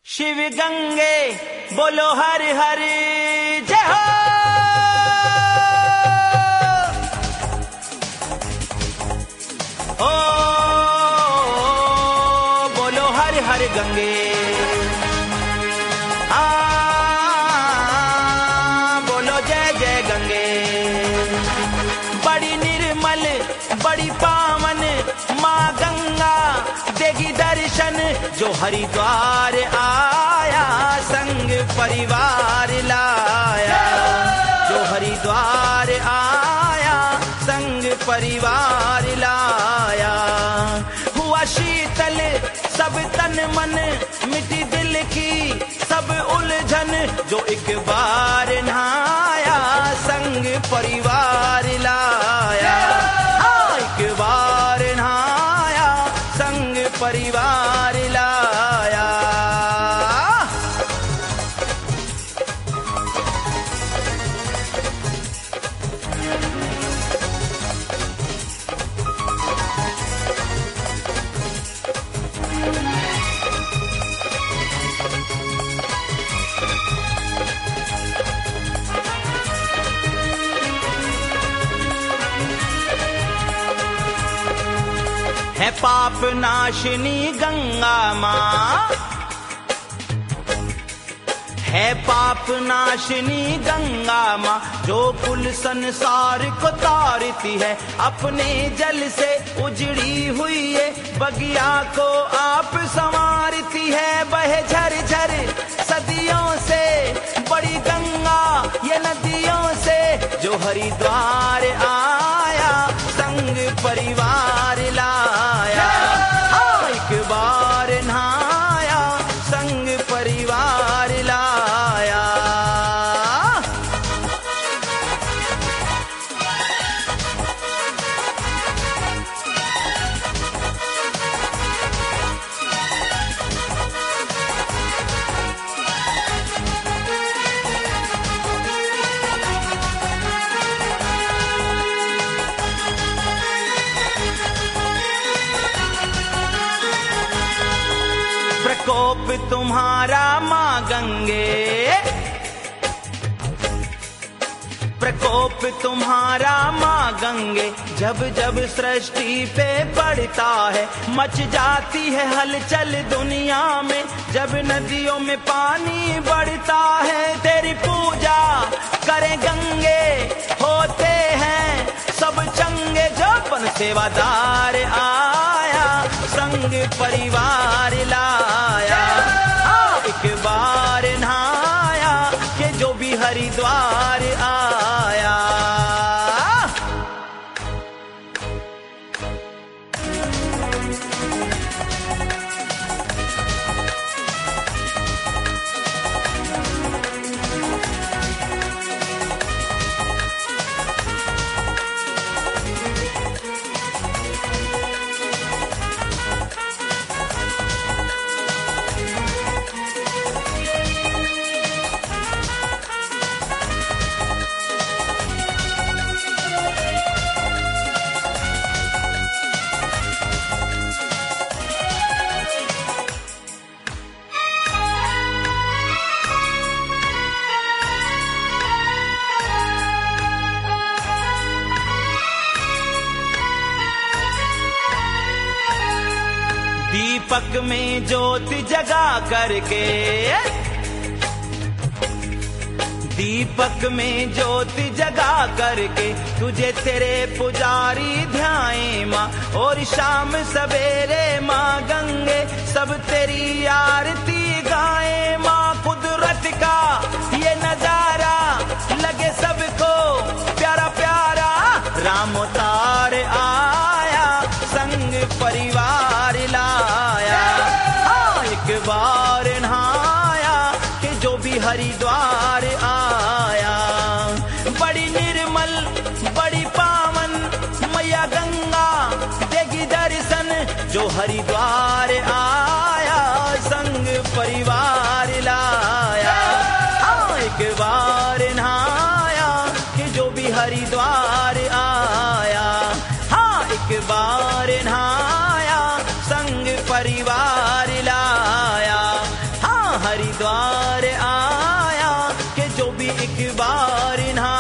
शिव गंगे बोलो हर हर जय हो। ओ बोलो हर हर गंगे, बोलो जय जय गंगे। बड़ी निर्मल बड़ी पावन माँ गंगा देगी दर्शन, जो हरिद्वार आया संग परिवार लाया। जो हरिद्वार आया संग परिवार लाया। हुआ शीतल सब तन मन, मिटी दिल की सब उलझन, जो एक बार नहाया संग परिवार लाया। एक बार नहाया संग परिवार लाया। है पाप नाशिनी गंगा माँ, है पाप नाशिनी गंगा माँ, जो कुल संसार को तारती है। अपने जल से उजड़ी हुई ये बगिया को आप संवारती है। बहे झर झर सदियों से बड़ी गंगा ये नदियों से, जो हरिद्वार आया संग परिवार लाया। एक बार नहाया संग परिवार लाया। प्रकोप तुम्हारा माँ गंगे, प्रकोप तुम्हारा माँ गंगे, जब जब सृष्टि पे पड़ता है मच जाती है हलचल दुनिया में। जब नदियों में पानी बढ़ता है तेरी पूजा करें गंगे, होते हैं सब चंगे। जो बन सेवादार आया संग परिवार लाया। एक बार नहाया कि जो भी हरिद्वार आया। दीपक में ज्योति जगा करके, दीपक में ज्योति जगा करके, तुझे तेरे पुजारी ध्याए माँ। और शाम सवेरे माँ गंगे सब तेरी आरती गाए माँ। कुदरत का ये नजारा लगे सबको प्यारा प्यारा, राम अवतार आया संग परिवार लाया। एक बार नहाया कि जो भी हरिद्वार आया। बड़ी निर्मल बड़ी पावन मैया गंगा देगी दर्शन, जो हरिद्वार आया संग परिवार लाया। एक बार नहाया कि जो भी हरिद्वार आया। एक बार नहाया संग परिवार लाया। हरिद्वार आया कि जो भी एक बार नहा